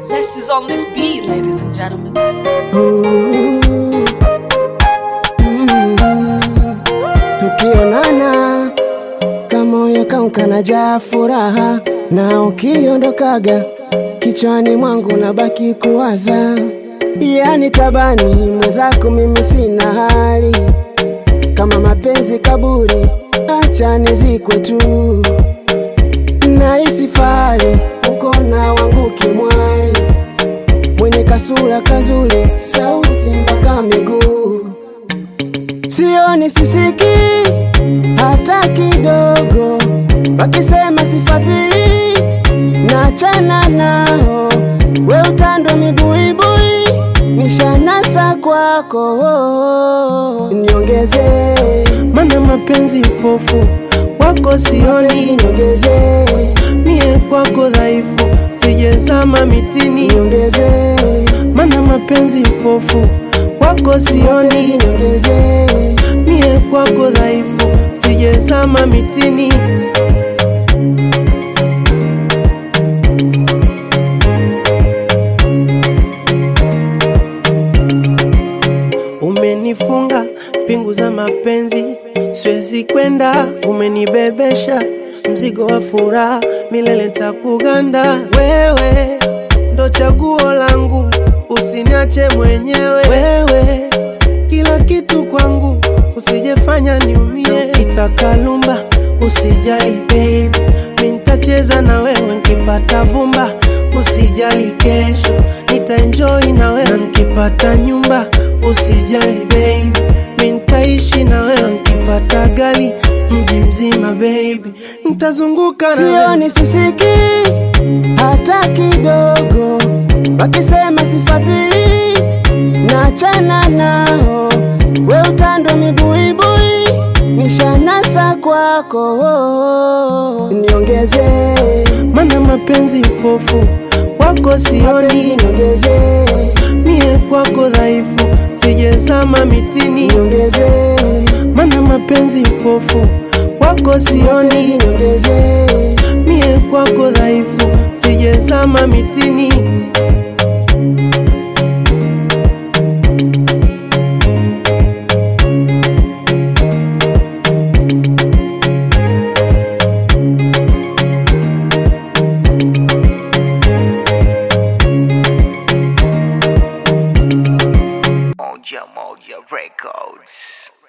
Zest is on this beat, ladies and gentlemen. Tukionana kamoyo kangu kanajaa furaha, na ukiondokaga kichwani mwangu nabaki kuwaza. Yani tabani mwenzako mimi sina hali, kama mapenzi kaburi acha nizikwe tu. Nahisi fahari ukona wangu kimwali, mwenye kasura kazuri, sauti mpaka miguu. Sioni sisiki hata kidogo, wakisema sifatili naachana nao. We utando mibuibui nishanasa kwako, niongeze mana mapenzi upofu wako sioni. Niongeze mie kwako dhaifu sijezama mitini. Niongeze mana mapenzi upofu wako sioni. Niongeze mie kwako dhaifu sijezama mitini. Umenifunga pingu za mapenzi, siwezi kwenda. Umenibebesha mzigo wa furaha, milele takuganda. Wewe ndo chaguo langu, usiniache mwenyewe. Wewe kila kitu kwangu, usijefanya niumie. Itakalumba usijali baby, mimi nitacheza na wewe nikipata vumba. Usijali kesho nitaenjoy na wewe nikipata nyumba. Usijali baby, mimi nitaishi na wewe nikipata gari mji mzima baby, nitazunguka na wewe. Sioni sisiki hata kidogo, wakisema sifatili naachana nao. We utando mibuibui nishanasa kwako, niongeze mana mapenzi upofu wako sioni. Niongeze mie kwako dhaifu sijezama mitini. Niongeze mana mapenzi upofu wako sioni. Niongeze mie kwako dhaifu sijezama mitini. Moja Records.